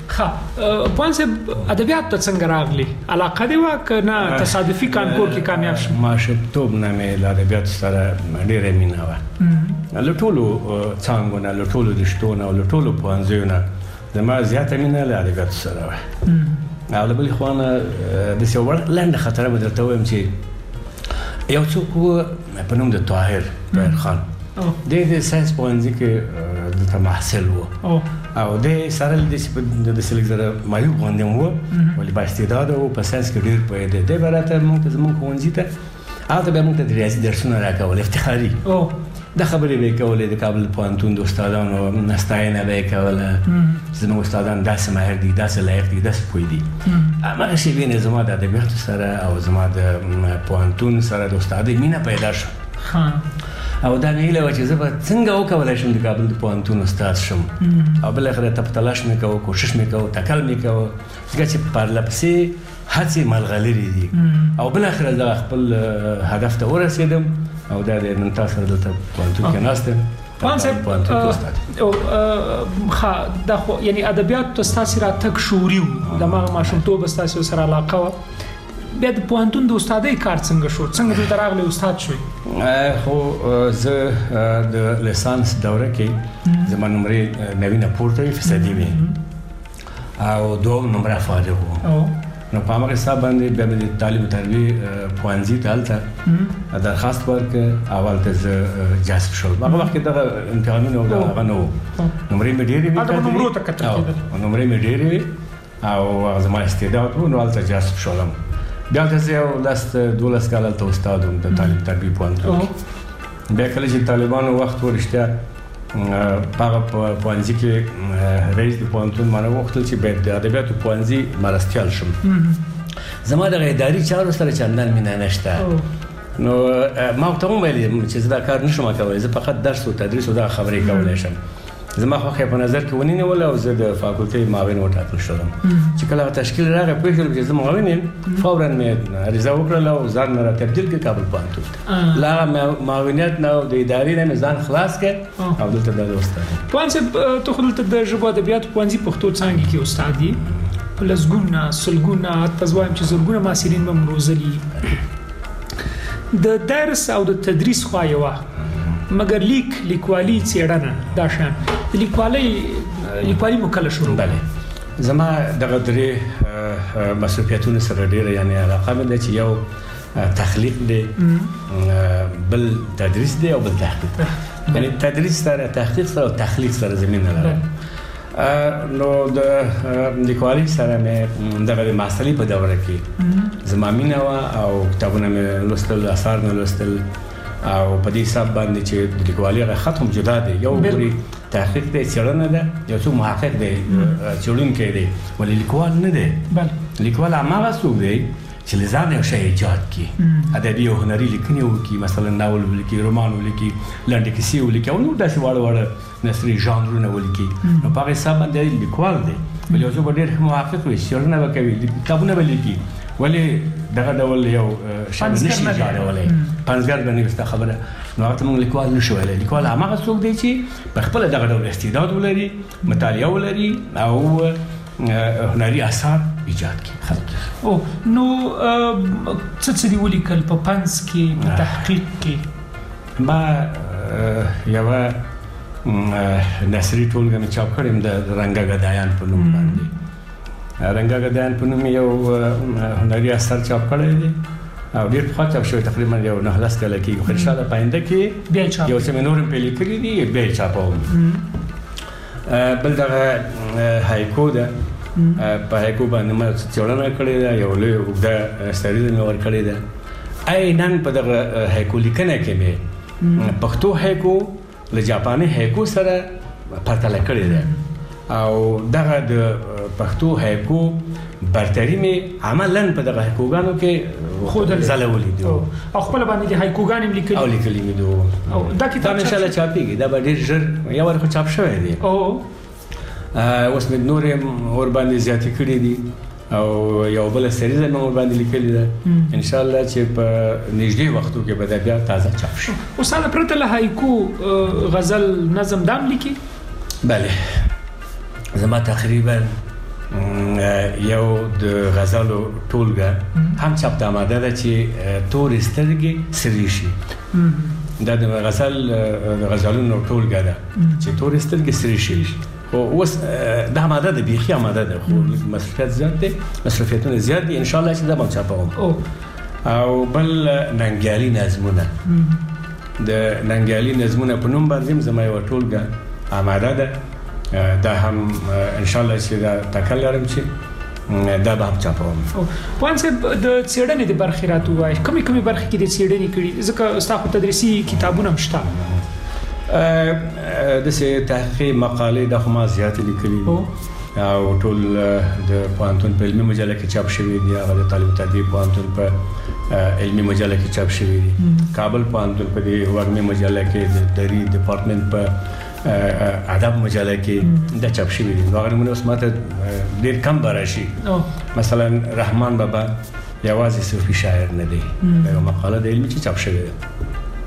D: پوهنځ ادبیات ته څنګه راغلی؟ علاقه دی وکنه تصادفي کانکور کې کامیاب شو؟
G: ماشومتوب نه مې له ادبیاتو سره ډېره مینه وه. له ټولو څانګو نه، له ټولو دشتو نه او له ټولو پوهنځیو نه زما زیاته مینه له ادبیاتو سره وه. او له بلې خوا نه داسې یو لنډه خاطره به درته ووایم چې یو څوک و په نوم د طاهر خان دی د ساینس پوهنځي کې دلته محصل و او دی سره له دې چې په داسې لږ زره معیوب غوندې و ولې با استعداده و په ساینس کې ډېر پوهېده. دی به راته موږ ته زموږ ښوونځي ته هلته بیا موږ ته د ریاضي درسونه راکول افتخاري. دا خبرې به یې کولې د کابل پوهنتون د استادانو ستاینه به یې کوله چې زموږ استادان داسې ماهر دي، داسې لایق دي، داسې پوه دي. همغه شېبې نه زما د ادبیاتو سره او زما د پوهنتون سره د استادۍ مینه پیدا شو. او دا مې هیله وه چې زه به څنګه وکولی شم د کابل د پوهنتون استاد شم او بالاخره تپ تلاش مې کوه، کوشش مې کوه، تکل مې کوه ځکه چې پرله پسې هڅې ملغلرې دي او بالاخره زه خپل هدف ته ورسېدم او دا د نن تاسو سره دلته پوهنتون کې ناست یم.
D: دا خو یعنی ادبیات ته ستاسې راتګ شعوري و، د هماغه ماشومتوب ستاسې سره علاقه وه. بیا د پوهنتون د استادۍ کار څنګه شو؟ څنګه دلته راغلی استاد شوی؟
G: خو زه د لیسانس دوره کې زما نمرې 90 پورته وي فیصدي وي او 2 نمره فارغ وو. نو په هغه حساب باندې بیا مې د تعلیم او تربیې پوهنځي ته هلته درخواست ورکړ او هلته زه جذب شوم. هغه وخت کې دغه امتحانونه او هغه نه وو، نمرې مې ډېرې وې، نمرې مې ډېرې وې او زما استعداد و، نو هلته جذب شولم. بیا هلته زه یو 12 کال هلته استاد وم د تعلیم تربیې پوهنتون کې. بیا کله چې طالبانو وخت ورشته په هغه پوهنځي کې رئیس د پوهنتون ما نه وغوښتل چې باید د ادبیاتو پوهنځي مرستیال شم. زما دغه اداري چارو سره چندان مینه نشته. نو ما ورته وویل چې زه دا کار نشم کولی، زه فقط درس او تدریس او دغه خبرې کولی شم. زما خو په نظر کې ونی نه ولا او زه د فاکولټي معاون وټاکل شوم چې کله تشکیل راغی په هیڅ چې زه معاون فورا مې عریضه وکړه او ځان را تبدیل کړ کابل پوهنتون لا معاونیت نو د ادارې نه ځان خلاص کړ او دلته د استاد
D: پوهنځي ته خپل د ژبه ادبیات پوهنځي پښتو څانګې کې استاد دی لزګونه سلګونه تزوایم چې زرګونه ماسرین به مروزلي د درس او د تدریس خو یوه مګر لیکوالي څېړنه دا شان لیکوالي مکلف شروع
G: بله زما دغه درې مسؤلیتونه سره ډېره یعنی علاقه مې ده چې یو تخلیق دی بل تدریس دی او بل تحقیق یعنی تدریس سره تحقیق سره او تخلیق سره زمینه لرم نو د لیکوالي سره مې دغه ماستري په دوره کې زما مینه وه او کتابونه مې لوستل اثار مې لوستل او په دې حساب باندې چې د لیکوالي هغه خط هم جدا دی یو ګوري تحقیق دی څېړنه ده یو څوک محقق دی څېړونکی دی ولې لیکوال نه دی لیکوال هماغه څوک دی چې له ځانه یو شی ایجاد کړي ادبي او هنري لیکنې وکړي مثلا ناول ولیکي رومان ولیکي لنډې کیسې ولیکي او نور داسې واړه واړه نثري ژانرونه ولیکي نو په هغه حساب باندې لیکوال دی ولې یو څوک ډېر محقق وي څېړنه به کوي کتابونه به لیکي ولې دغه ډول یو شی نشي جوړولی پنځګر به نه وي ستا خبره نو هغه ته موږ لیکوال نشو ویلی لیکوال هماغه څوک دی چې په خپله دغه ډول استعداد ولري مطالعه ولري او هنري اثار ایجاد کړي
D: نو څه دي ولیکل په پنځ کې په تحقیق کې
G: ما یوه نثري ټولګه مې چاپ کړې یم د رنګه ګدایان په نوم باندې رنګه ګدایان په نوم یو هنري اثر چاپ کړی دی او ډېر پخوا چاپ شوی تقریبا یو 9 کاله کېږي خو انشاءالله په آینده کې یو څه مې نور هم پرې لیکلي دي بیا یې چاپوم بل دغه هایکو ده په هایکو باندې ما څېړنه کړې ده یو لوی اوږده سریزه مې ورکړې ده عیناً په دغه هایکو لیکنه کې مې پښتو هایکو له جاپاني هایکو سره پرتله کړې ده او دغه د پښتو هایکو برتري مې عملاً په دغه هایکوګانو کې ځلولي دي
D: او خپل باندې د هایکوګان هم لیکلي
G: او لیکلي مې دي او دا کتاب انشاءالله چاپېږي دا به ډېر ژر یو وار خو چاپ شوی دی اوس مې نور یې ور باندې زیاتې کړي دي او یو بله سریزه مې ور باندې لیکلې ده انشاءالله چې په نږدې وختو کې به دا بیا تازه چاپ شي
D: استاد پرته له هایکو غزل نظم دام لیکي
G: بله زما تقریبا یو د غزلو ټولګه هم چاپ ته آماده ده چې تورې سترګې سرې شي دا د غزلونو ټولګه ده چې تورې سترګې سرې شي خو اوس دا آماده ده بیخي آماده ده خو مصرفیت زیات دی مصرفیتونه زیات دي انشاءالله چې دا به چاپوم او بل ننګیالي نظمونه د ننګیالي نظمونه په نوم باندې زما یوه ټولګه آماده ده دا هم انشاءالله چې دا ټاکل لرم چې دا به هم چاپوم
D: پوهاند صاحب د څېړنې د برخې راته ووایئ کومې برخې کې د څېړنې کړي ځکه ستا خو تدریسي کتابونه هم شته
G: داسې تحقیقي مقالې دا خو ما زیاتې لیکلي دي او ټول د پوهنتون په علمي مجله کې چاپ شوي دي هغه د تعلیم تدریس پوهنتون په علمي مجله کې چاپ شوي دي کابل پوهنتون په دې وږمې مجله کې د دري ډپارټمنټ په ادب مجله کې دا چاپ شوي دي هغه نمونه اوس ماته ډېر کم به راشي مثلا رحمان بابا یوازې صوفي شاعر نه دی دا یوه مقاله د علمي چې چاپ شوې ده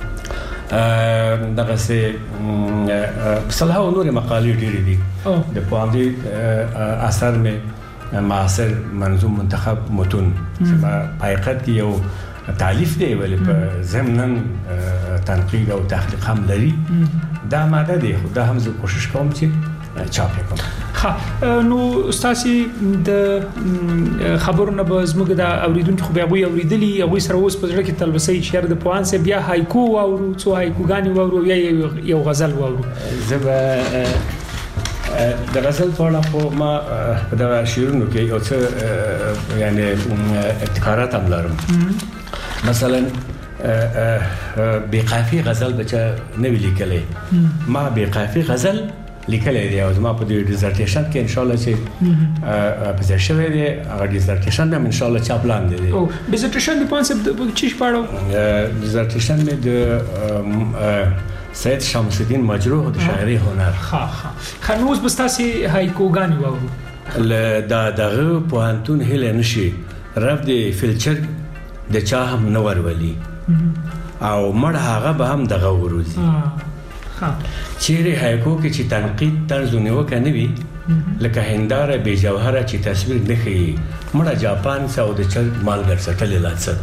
G: دغسې صلاح او نورې مقالې ډېرې دي د پوهنځي اثر مې معاصر منظوم منتخب متون چې په حقیقت کې یو تالیف دی ولې په ضمناً تنقید او تحقیق هم لري دا ماده دی خو دا هم زه کوشش کوم چې چاپ یې کړم
D: نو ستاسې د خبرونه به زموږ د اورېدونکي خو به هغوی اورېدلي هغوی سره اوس په زړه کې تلبسه چې یاره د پوهاند صاحب بیا هایکو واورو څو هایکوګانې واورو یا یو غزل واورو
G: زه به د غزل په اړه خو ما په دغه شعرونو کې یو څه یعنې ابتکارات هم لرم مثلا بې قافي غزل به چا نه وي لیکلی ما بې قافي غزل لیکلی دی او زما په دې ډیزرټیشن کې انشاءالله چې په ځای شوی دی هغه ډیزرټیشن هم انشاءالله چاپ لاندې دی
D: ډیزرټیشن د پوهاند صاحب د چی په اړه
G: ډیزرټیشن مې د سید شمس الدین مجروح د شاعري هنر.
D: خنوس بستاسي هایکوګانی واورو
G: دا دغه پوهنتون هله نشي رف د فلچر د چا هم نور ولی او مړ هغه به هم دغه وروزي چیرې هایکو کې چې تنقید طرز نیوکه نه وي لکه هنداره بې جوهره چې تصویر نه ښیي مړه جاپان څه او د چرګ مالګر څټلې لاڅه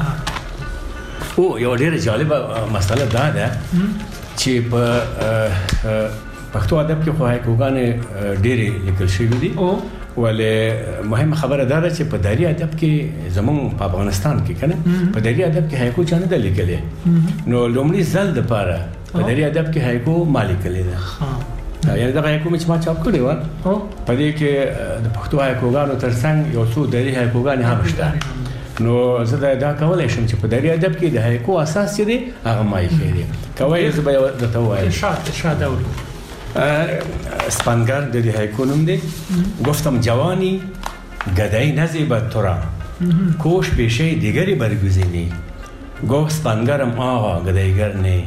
G: او یو ډېره جالبه مسله دا ده چې په پښتو ادب کې خو هایکوګانې ډېرې لیکل شوي دي ولې مهمه خبره دا ده چې په دري ادب کې زمونږ په افغانستان کې کنه په دري ادب کې هایکو چا نه ده لیکلې نو لومړي ځل دپاره په دري ادب کې هایکو ما لیکلې ده یعنې دغه هایکو مې چې ما چاپ کړې وه په دې کې د پښتو هایکوګانو تر څنګ یو څو دري هایکوګانې هم شته نو زه دا کولی شم چې په دري ادب کې د هایکو اساس چې دی هغه ما ایښی دی کوی زه به درته ووایم
D: ارشاد اورو
G: اسپانگر د دې هایکو نوم دی گفتم جوانی گدایی نزیبد تو را کوش پیشه دیگری برگزینی گفت اسپانگرم آقا گدایگر نه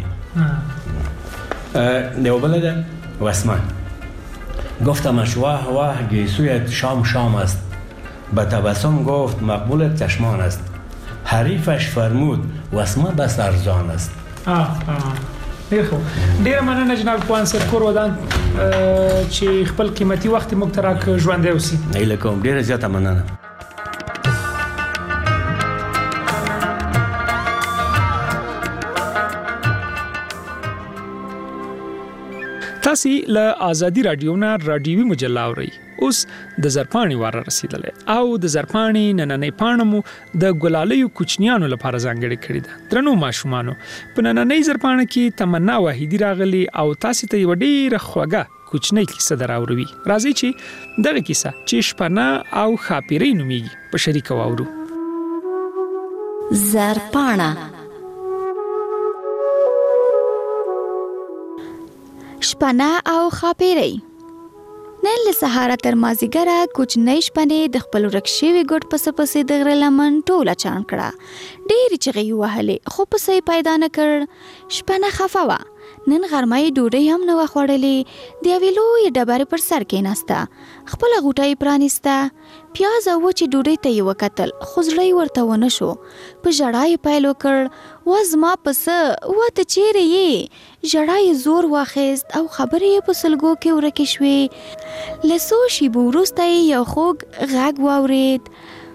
G: نیوبله ده واسمان گفتمش واه واه گیسویت شام شام است به تبسم گفت مقبولت چشمان است حریفش فرمود واسما بس ارزان است.
D: ډیر خو ډیر مننه جناب کوانسر کور ودان چې خپل قیمتي وخت موږ ته راک ژوندی اوسي.
G: ایله کوم ډیره زیاته مننه.
D: تاسو له آزادی رادیو نه رادیوي مجله اورئ. اوس د زرپانی واره رسیدلې او د زرپانی نننې پاڼمو د ګلالیو کوچنیانو لپاره ځانګړې کړې ده. درنو ماشومانو په نننې زرپانه کې تمنا واحدی راغلی او تاسو ته یو ډیره خوږه کوچنی کیسه دراوروي. راځي چې دغه کیسه چې شپنه او خاپیرې نومیږي په شریک واورو.
H: زرپانه شپنه او خاپیرې. نن له سهاره تر مازیګره کوچنۍ شپنې د خپل ورک شوي ګډ پسې د غره لمن ټوله چاڼ کړه. ډېرې چغې وهلې خو پسه یې پیدا نه کړ. شپنه خفه وه. نن غرمه یې ډوډۍ هم نه وه خوړلې. د یوې لویې ډبرې پر سر کېناسته. خپله غوټه یې پرانیسته. پیاز او وچې ډوډۍ ته یې وکتل خو زړه یې ورته ونه شو. په ژړا یې پیل وکړ. و زما پسه و ته چیرې یې؟ ژړا یې زور واخیست او خبرې یې په سلګو کې ورکې شوې. له څو شېبو وروسته یې یو خوږ غږ واورېد.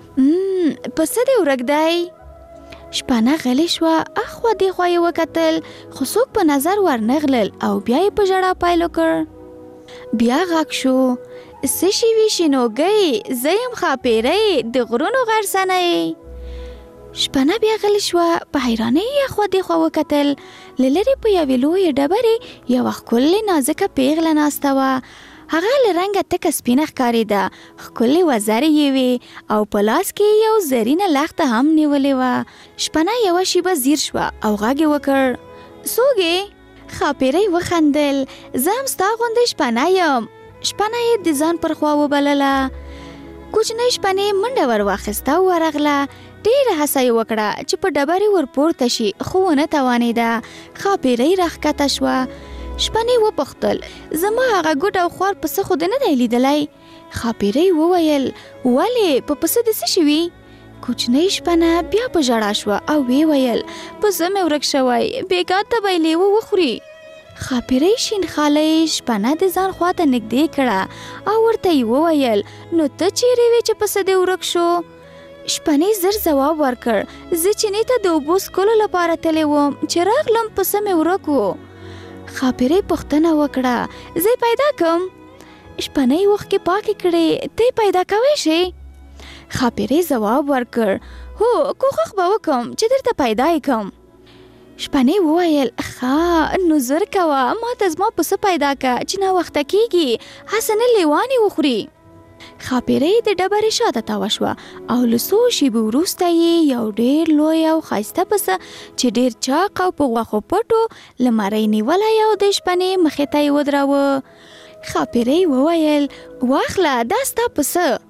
H: پسه دې ورک دی؟ شپنه غلې شوه. اخوا دېخوا یې وکتل خو څوک په نظر ورنغلل او بیا یې په ژړا پیل وکړ. بیا غږ شو څه شوي شینوګۍ؟ زه یم خاپیرۍ د غرونو غرڅنۍ. شپنه بیا غلې شوه. په حیرانۍ یې اخوا دېخوا وکتل. له لرې په یوې لویې ډبرې یوه ښکلې نازکه پیغله ناسته وه. هغه له رنګه تکه سپینه ښکارېده. ښکلې وزرې یې وې او په لاس کې یو زرینه لښته هم نیولې وه. شپنه یوه شیبه ځیر شوه او غږ یې وکړ څوک یې؟ خاپیرۍ وخندل. زه هم ستا غوندې شپنه یم. شپنه یې د ځان پر خوا وبلله. کوچنۍ شپنې منډه ور واخیسته او ورغله. ډېره هڅه یې وکړه چې په ډبرې ور پورته شي خو ونه توانېده. خاپیرۍ راښکته شوه. شپنې وپوښتل زما هغه ګوډ او خوار پسه خو دې نه دی لیدلی؟ خاپیرۍ وویل ولې په پسه دې څه شوي؟ کوچنۍ شپنه بیا په ژړا شوه او ویې ویل پسه مې ورک شوی بېګا ته به یې لیوه وخوري. خاپیرۍ شین خالی شپنه د ځان خواته نږدې کړه او ورته یې وویل نو ته چیرې وې چې پسه دې ورک شو؟ شپنې زر ځواب ورکړ زه چینې ته د اوبو څښلو لپاره تللی وم چې راغلم پسه مې ورک و. خاپیرۍ پوښتنه وکړه زه پیدا کړم؟ شپنۍ اوښکې پاکې کړې ته پیدا کوی شې؟ خاپیرۍ ځواب ورکړ هو کوښښ به وکړم چې درته پیدا یې کړم. شپنۍ وویل ښه نو زر کوه ما ته زما پسه پیدا کړه چې ناوخته کېږي هسې نه لیوانې وخوري. خاپیرۍ د ډبرې شاته تاوه شوه او له څو شېبو وروسته یې یو ډېر لوی او ښایسته پسه چې ډېر چاق او په غوښو پټو له مرۍ نیولی او د شپنې مخې ته یې ودراوه. خاپیرۍ وویل واخله دا ستا پسه.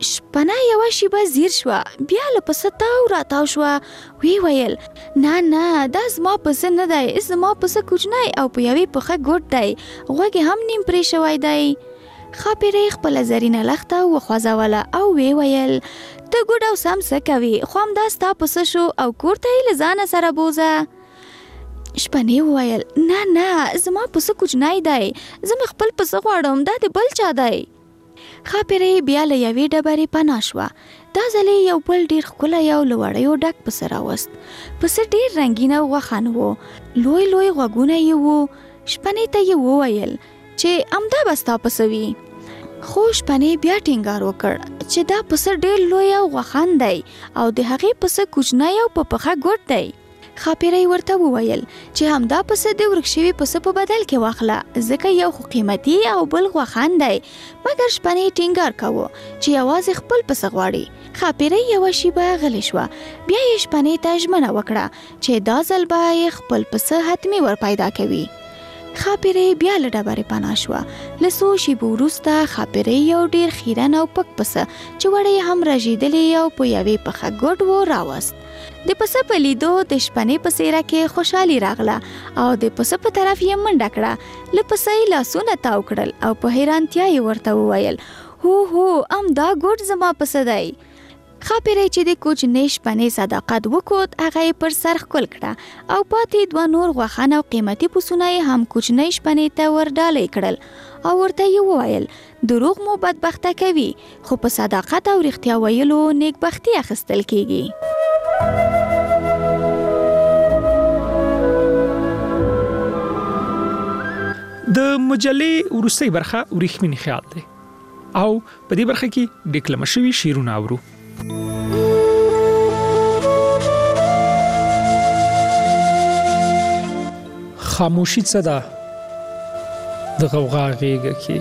H: شپنه یوه شیبه زیر شوه، بیا له پسه تاو راتاو شوه. وی ویل نه دا زما پسه نه دی، زما پسه کوچنی او په یوې پښه ګوټ دی، غوږ هم نیم پرې شوی دی. ښاپیرۍ خپله زرینه لښته وخوځوله او وی ویل ته ګوډ او سم څه کوې، خو همدا ستا پسه شو او کور ته یې له ځانه سره بوځه. شپنې وویل نه زما پسه کوچنی دی، زه مې خپل پسه غواړم، دا د بل چا دی. ښاپیرۍ بیا له یوې ډبرې پناه شوه. دا ځلې یو بل ډېر ښکلی او له وړیو ډک پسه راوست. پسه ډېر رنګین او غوښن و، لوی غوږونه یې وو. شپنې ته یې وویل چې همدا به ستا پسه وي. خو شپنې بیا ټینګار وکړ چې دا پسه ډېر لوی او غوښن دی او د هغې پسه کوچنی او په پښه ګوټ دی. ښاپیرۍ ورته وویل چې همدا پسه د ورک شوي پسه په بدل کې واخله، ځکه یو خو قیمتي او بل غوښن دی. مګر شپنې ټینګار کاوه چې یوازې خپل پسه غواړي. ښاپیرۍ یوه شیبه غلې شوه، بیا یې شپنې ته ژمنه وکړه چې دا ځل به یې خپل پسه حتمي ور پیدا کوي. ښاپیرۍ بیا له ډبرې پناه شوه. له څو شیبو وروسته ښاپیرۍ یو ډېر خیرن او پک پسه چې وړی هم رژېدلی او په یوې پښه ګوډ و راوست. د پسه په لیدو د شپنې په څېره کې خوشحالي راغله او د پسه په طرف یې منډه کړه. له پسه یې لاسونه تاو کړل او په حیرانتیا یې ورته وویل هو همدا ګوډ زما پسه دی. ښاپیرۍ چې د کوچنۍ شپنې صداقت وکوت، هغه یې پر سر ښکل کړه او پاتې دوه نور غوښن او قیمتي پسونه یې هم کوچنۍ شپنې ته ور ډالۍ کړل او ورته یې وویل دروغ مو بدبخته کوي، خو په صداقت او رښتیا ویلو نیکبختي اخیستل کیږي.
D: د مجلې وروستۍ برخه وریښمین خیال دی او په دې برخه کې ډیکلمه شوي شعرونه اورو. خاموشي څه ده د غوغا غېږه کې،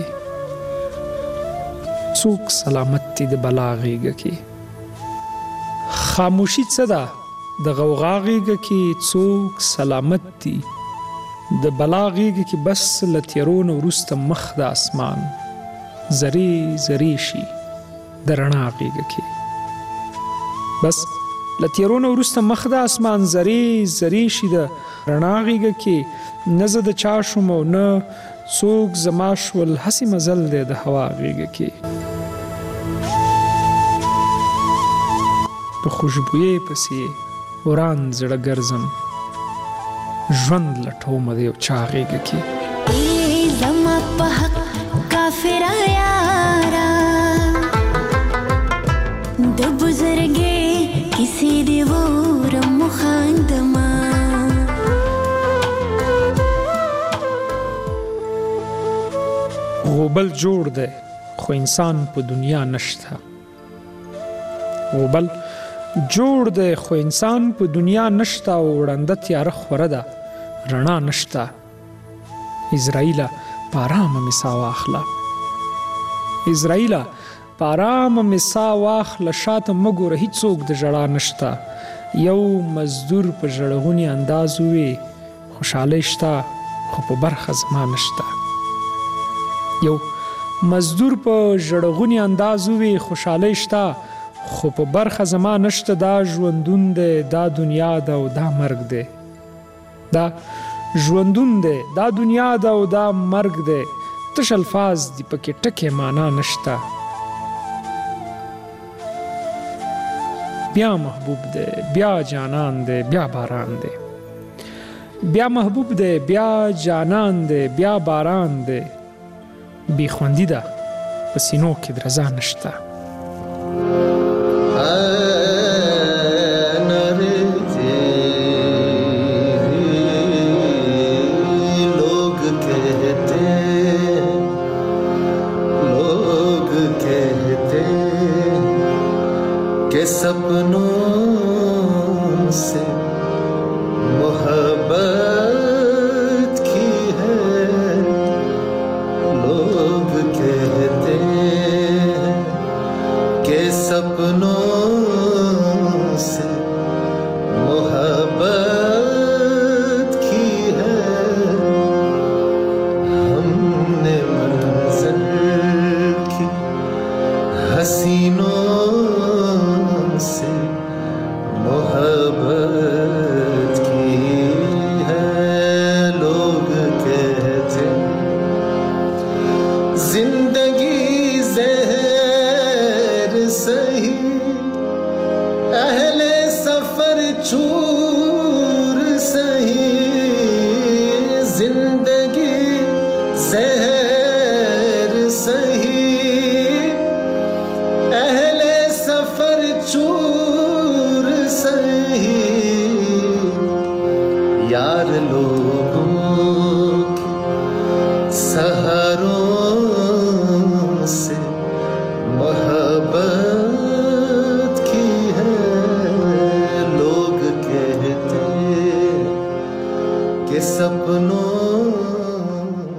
D: څوک سلامت دي د بلا غېږه کې. خاموشي څه ده د غوغا غېږه کې، څوک سلامت دي د بلا غېږه کې. بس له تیارو نه وروسته مخ د اسمان زری شي د رڼا غېږه کې. بس له تیارو نه وروسته مخ د اسمان زری شي د رڼا غېږه کې. نه زه د چا شوم او نه څوک زما شول، هسې مزل دی د هوا غېږه کې. په خوشبویۍ پسې وران زړه ګرځم، ژوند لټوم د یو چا غېږه کې.
I: زما په حق کافر یارا د بزرګې کسی دی ورم خاندما.
D: غوبل جوړ دی خو انسان په دنیا نشته، غوبل جوړ دی خو انسان په دنیا نشته او وړنده تیاره خوره ده رڼا نشته. اسرائیله په آرامه مې ساه واخله، اسرائیله په آرامه مې ساه واخله. شاته مه ګوره هیڅوک د ژړا نشته. یو مزدور په ژړغوني انداز ووی خوشحالۍ شته خو په برخه زما نشته. یو مزدور په ژړغوني انداز ووی خوشحالۍ شته خو په برخه زما نشته. دا ژوندون دی، دا دنیا ده او دا مرګ دی. دا ژوندون دی، دا دنیا ده او دا مرګ دی. تش الفاظ دی پکې ټکې معنا نشته. بیا محبوب دی، بیا جانان دی، بیا باران دی. بیا محبوب دی، بیا جانان دی، بیا باران دی. بی خوندی ده په سینو کې درزا نشته.
S: सपनों से मोहब्बत की है, लोग कहते हैं कि सपनों से मोहब्बत की है, हम जहर